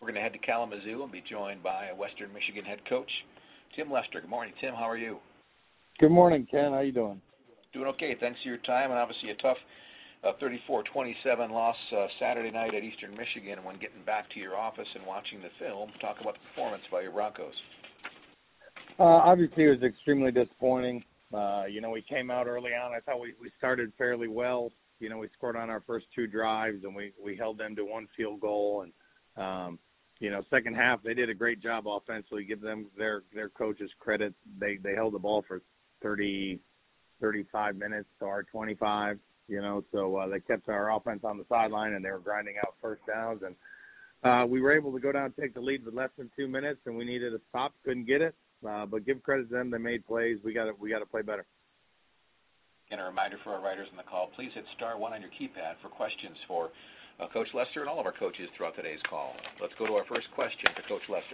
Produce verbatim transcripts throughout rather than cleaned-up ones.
We're going to head to Kalamazoo and be joined by Western Michigan head coach Tim Lester. Good morning, Tim. How are you? Good morning, Ken. How you doing? Doing okay. Thanks for your time, and obviously a tough uh, thirty-four twenty-seven loss uh, Saturday night at Eastern Michigan. And when getting back to your office and watching the film, talk about the performance by your Broncos. Uh, obviously, it was extremely disappointing. Uh, you know, we came out early on. I thought we, we started fairly well. You know, we scored on our first two drives, and we, we held them to one field goal. And, um, you know, second half, they did a great job offensively. Give them their, their coaches credit. They they held the ball for thirty, thirty-five minutes to our twenty-five, you know. So uh, they kept our offense on the sideline, and they were grinding out first downs. And uh, we were able to go down and take the lead with less than two minutes, and we needed a stop. Couldn't get it. Uh, but give credit to them. They made plays. We got to we got to play better. And a reminder for our writers on the call, please hit star one on your keypad for questions for uh, Coach Lester and all of our coaches throughout today's call. Let's go to our first question for Coach Lester.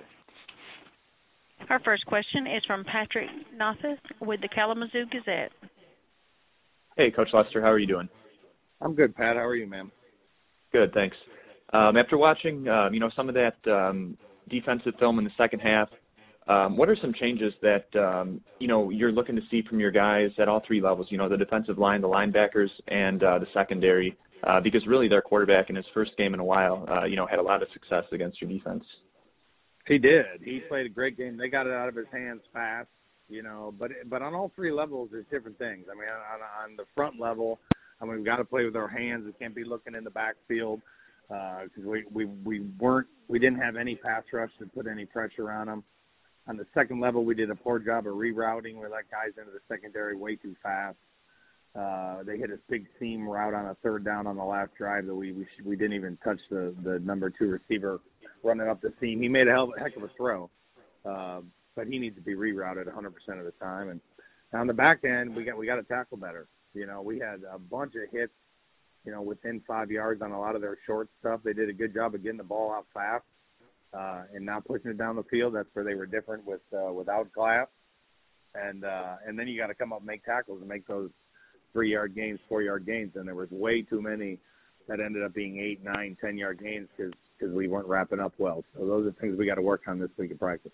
Our first question is from Patrick Nothis with the Kalamazoo Gazette. Hey, Coach Lester, how are you doing? I'm good, Pat. How are you, ma'am? Good, thanks. Um, after watching, um, you know, some of that um, defensive film in the second half, Um, what are some changes that, um, you know, you're looking to see from your guys at all three levels, you know, the defensive line, the linebackers, and uh, the secondary, uh, because really their quarterback in his first game in a while, uh, you know, had a lot of success against your defense. He did. He played a great game. They got it out of his hands fast, you know, but but on all three levels, there's different things. I mean, on, on the front level, I mean, we've got to play with our hands. We can't be looking in the backfield because uh, we, we, we weren't, we didn't have any pass rush to put any pressure on them. On the second level, we did a poor job of rerouting. We let guys into the secondary way too fast. Uh, they hit a big seam route on a third down on the last drive that we we, should, we didn't even touch the, the number two receiver running up the seam. He made a hell of a heck of a throw, uh, but he needs to be rerouted one hundred percent of the time. And on the back end, we got we got to tackle better. You know, we had a bunch of hits, you know, within five yards on a lot of their short stuff. They did a good job of getting the ball out fast. Uh, and not pushing it down the field. That's where they were different with uh, without Glass. And uh, and then you got to come up and make tackles and make those three-yard gains, four-yard gains. And there was way too many that ended up being eight, nine, ten-yard gains because we weren't wrapping up well. So those are things we got to work on this week in practice.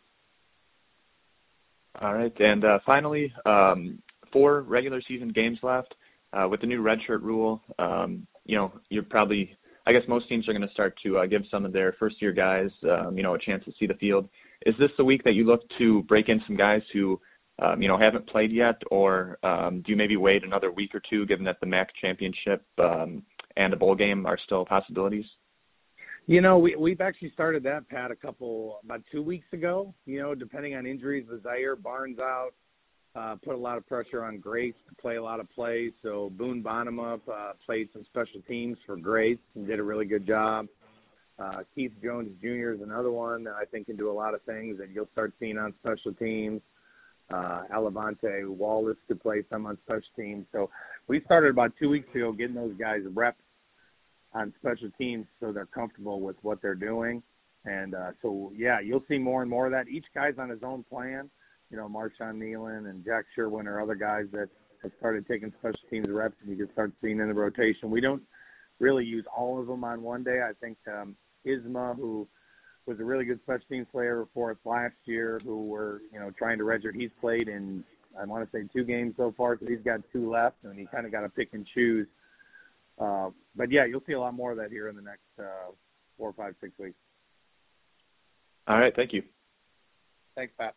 All right. And uh, finally, um, four regular season games left. Uh, with the new redshirt rule, um, you know, you're probably – I guess most teams are going to start to uh, give some of their first-year guys, um, you know, a chance to see the field. Is this the week that you look to break in some guys who, um, you know, haven't played yet, or um, do you maybe wait another week or two, given that the M A C championship um, and a bowl game are still possibilities? You know, we, we've actually started that, Pat, a couple, about two weeks ago, you know, depending on injuries with Zaire Barnes out. Uh, put a lot of pressure on Grace to play a lot of plays. So Boone Bonham up uh, played some special teams for Grace and did a really good job. Uh, Keith Jones Junior is another one that I think can do a lot of things that you'll start seeing on special teams. Uh, Alavante Wallace could play some on special teams. So we started about two weeks ago getting those guys reps on special teams so they're comfortable with what they're doing. And uh, so, yeah, you'll see more and more of that. Each guy's on his own plan. You know, Marshawn Nealon and Jack Sherwin are other guys that have started taking special teams reps, and you can start seeing in the rotation. We don't really use all of them on one day. I think um, Isma, who was a really good special teams player for us last year, who we're, you know, trying to redshirt, he's played in, I want to say, two games so far, so he's got two left, and he kind of got to pick and choose. Uh, but, yeah, you'll see a lot more of that here in the next uh, four, five, six weeks. All right, thank you. Thanks, Pat.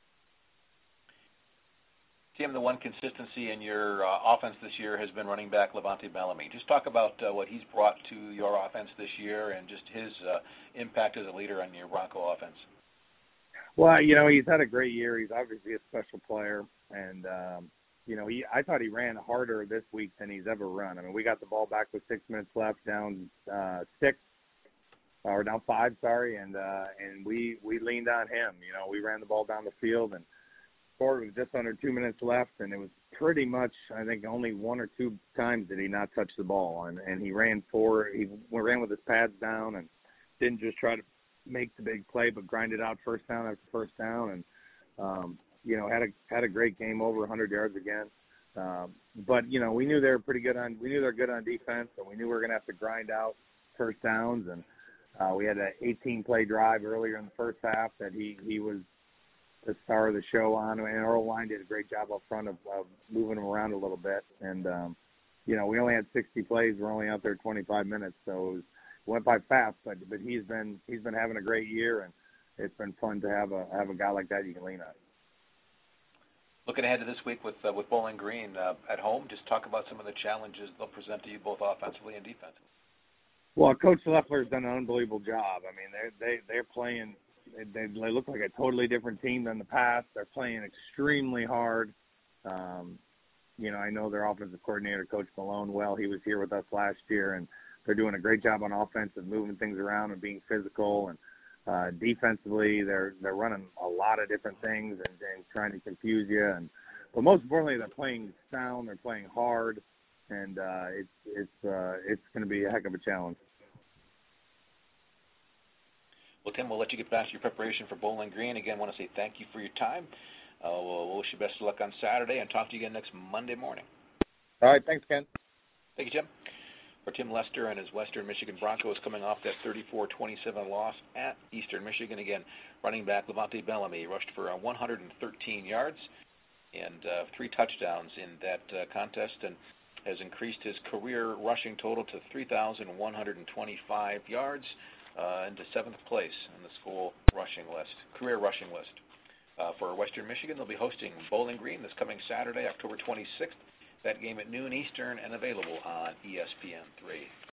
Tim, the one consistency in your uh, offense this year has been running back Levante Bellamy. Just talk about uh, what he's brought to your offense this year and just his uh, impact as a leader on your Bronco offense. Well, you know, he's had a great year. He's obviously a special player. And, um, you know, he I thought he ran harder this week than he's ever run. I mean, we got the ball back with six minutes left, down uh, six, or down five, sorry, and uh, and we, we leaned on him. You know, we ran the ball down the field and scored with just under two minutes left, and it was pretty much, I think, only one or two times did he not touch the ball, and, and he ran four. He ran with his pads down and didn't just try to make the big play, but grinded out first down after first down, and um, you know had a had a great game, over one hundred yards again. Um, but you know we knew they were pretty good on we knew they're good on defense, and we knew we were going to have to grind out first downs, and Uh, we had an eighteen-play drive earlier in the first half that he, he was the star of the show on, and Earl Line did a great job up front of, of moving him around a little bit. And, um, you know, we only had sixty plays. We're only out there twenty-five minutes, so it was, went by fast. But but he's been he's been having a great year, and it's been fun to have a have a guy like that you can lean on. Looking ahead to this week with uh, with Bowling Green uh, at home, just talk about some of the challenges they'll present to you both offensively and defensively. Well, Coach Leffler's done an unbelievable job. I mean, they're they they're playing. They, they look like a totally different team than the past. They're playing extremely hard. Um, you know, I know their offensive coordinator, Coach Malone, well. He was here with us last year, and they're doing a great job on offense and moving things around and being physical. And uh, defensively, they're they're running a lot of different things and, and trying to confuse you. And but most importantly, they're playing sound. They're playing hard, and uh, it's it's uh, it's going to be a heck of a challenge. Well, Tim, we'll let you get back to your preparation for Bowling Green. Again, I want to say thank you for your time. Uh, we'll, we'll wish you best of luck on Saturday and talk to you again next Monday morning. All right. Thanks, Ken. Thank you, Tim. For Tim Lester and his Western Michigan Broncos coming off that thirty-four twenty-seven loss at Eastern Michigan. Again, running back Levante Bellamy rushed for uh, one hundred thirteen yards and uh, three touchdowns in that uh, contest, and has increased his career rushing total to three thousand one hundred twenty-five yards. Uh, into seventh place on the school rushing list, career rushing list. Uh, for Western Michigan, they'll be hosting Bowling Green this coming Saturday, October twenty-sixth. That game at noon Eastern and available on E S P N three.